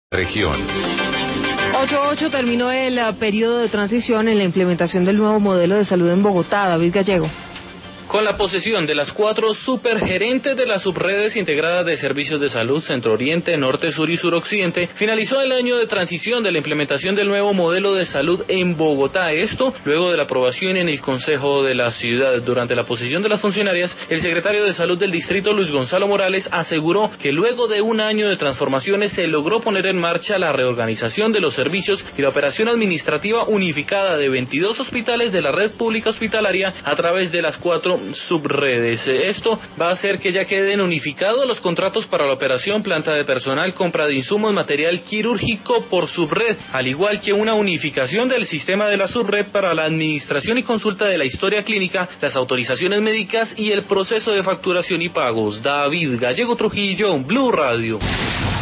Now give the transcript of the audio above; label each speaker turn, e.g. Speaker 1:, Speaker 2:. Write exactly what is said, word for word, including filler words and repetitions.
Speaker 1: Región.
Speaker 2: ocho ocho terminó el uh, periodo de transición en la implementación del nuevo modelo de salud en Bogotá. David Gallego.
Speaker 3: Con la posesión de las cuatro supergerentes de las subredes integradas de servicios de salud Centro Oriente, Norte, Sur y Suroccidente, finalizó el año de transición de la implementación del nuevo modelo de salud en Bogotá. Esto luego de la aprobación en el Consejo de la Ciudad. Durante la posesión de las funcionarias, el secretario de Salud del distrito, Luis Gonzalo Morales, aseguró que luego de un año de transformaciones se logró poner en marcha la reorganización de los servicios y la operación administrativa unificada de veintidós hospitales de la red pública hospitalaria a través de las cuatro subredes. Esto va a hacer que ya queden unificados los contratos para la operación, planta de personal, compra de insumos, material quirúrgico por subred, al igual que una unificación del sistema de la subred para la administración y consulta de la historia clínica, las autorizaciones médicas y el proceso de facturación y pagos. David Gallego Trujillo, Blue Radio.